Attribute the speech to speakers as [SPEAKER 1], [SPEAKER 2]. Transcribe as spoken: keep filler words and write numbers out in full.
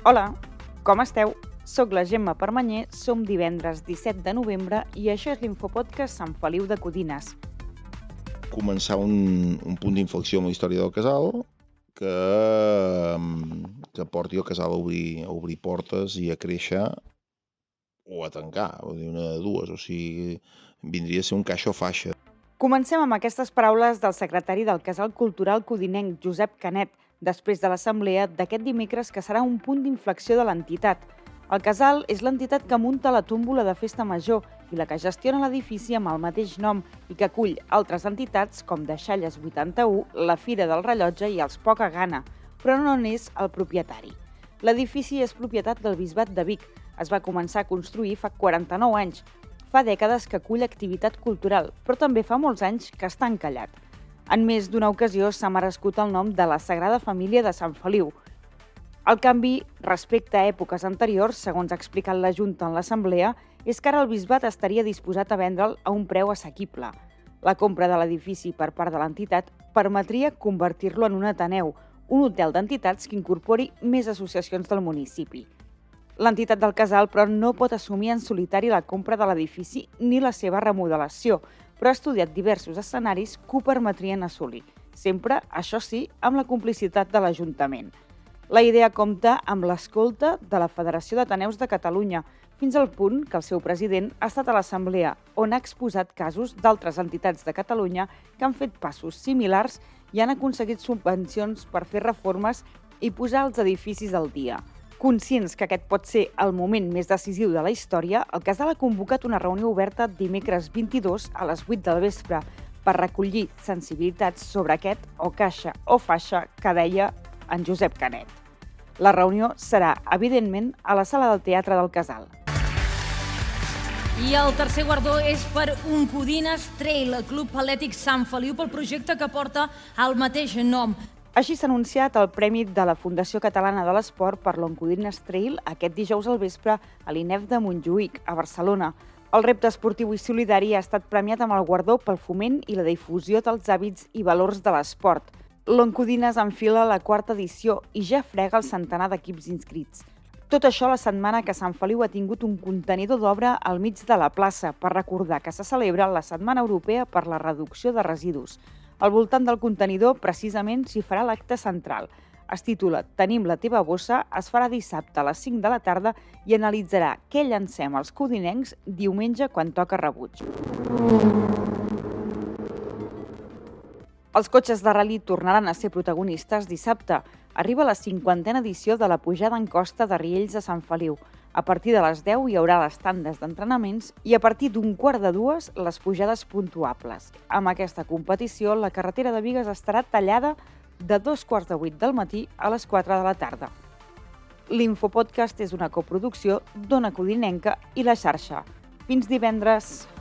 [SPEAKER 1] Hola, com esteu? Soc la Gemma Permanyer, som divendres disset de novembre i això és l'Infopodcast Sant Feliu de Codines.
[SPEAKER 2] Començar un, un punt d'inflexió amb la història del casal que, que porti el casal a obrir, a obrir portes i a créixer o a tancar, o dir una de dues, o sigui, vindria a ser un caixa o faixa.
[SPEAKER 1] Comencem amb aquestes paraules del secretari del Casal Cultural Codinenc, Josep Canet, després de l'assemblea d'aquest dimecres que serà un punt d'inflexió de l'entitat. El casal és l'entitat que munta la túmbola de festa major i la que gestiona l'edifici amb el mateix nom i que acull altres entitats com Deixalles vuitanta-u, la Fira del Rellotge i els Poca Gana, però no n'és el propietari. L'edifici és propietat del Bisbat de Vic. Es va començar a construir fa quaranta-nou anys. Fa dècades que acull activitat cultural, però també fa molts anys que està encallat. En més d'una ocasió s'ha merescut el nom de la Sagrada Família de Sant Feliu. El canvi respecte a èpoques anteriors, segons ha explicat la Junta en l'Assemblea, és que ara el Bisbat estaria disposat a vendre'l a un preu assequible. La compra de l'edifici per part de l'entitat permetria convertir-lo en un Ateneu, un hotel d'entitats que incorpori més associacions del municipi. L'entitat del casal, però, no pot assumir en solitari la compra de l'edifici ni la seva remodelació, però ha estudiat diversos escenaris que ho permetrien assolir. Sempre, això sí, amb la complicitat de l'Ajuntament. La idea compta amb l'escolta de la Federació d'Ateneus de Catalunya, fins al punt que el seu president ha estat a l'Assemblea, on ha exposat casos d'altres entitats de Catalunya que han fet passos similars i han aconseguit subvencions per fer reformes i posar els edificis al dia. Conscients que aquest pot ser el moment més decisiu de la història, el casal ha convocat una reunió oberta dimecres vint-i-dos a les vuit del vespre per recollir sensibilitats sobre aquest o caixa o faixa que deia en Josep Canet. La reunió serà, evidentment, a la sala del Teatre del Casal.
[SPEAKER 3] I el tercer guardó és per un Codines Trail, el Club Atlètic Sant Feliu, pel projecte que porta el mateix nom.
[SPEAKER 1] Així s'ha anunciat el Premi de la Fundació Catalana de l'Esport per l'Oncodines Trail aquest dijous al vespre a l'I N E F de Montjuïc, a Barcelona. El repte esportiu i solidari ha estat premiat amb el guardó pel foment i la difusió dels hàbits i valors de l'esport. L'Oncodines enfila la quarta edició i ja frega el centenar d'equips inscrits. Tot això la setmana que Sant Feliu ha tingut un contenidor d'obra al mig de la plaça per recordar que se celebra la Setmana Europea per la Reducció de Residus. Al voltant del contenidor, precisament, s'hi farà l'acte central. Es titula Tenim la teva bossa, es farà dissabte a les cinc de la tarda i analitzarà què llancem als codinencs diumenge quan toca rebuig. Els cotxes de ral·li tornaran a ser protagonistes dissabte. Arriba la cinquantena edició de la pujada en costa de Riells a Sant Feliu. A partir de les deu hi haurà les tandes d'entrenaments i a partir d'un quart de dues les pujades puntuables. Amb aquesta competició, la carretera de Bigues estarà tallada de dos quarts de vuit del matí a les quatre de la tarda. L'Infopodcast és una coproducció d'Ona Codinenca i La Xarxa. Fins divendres!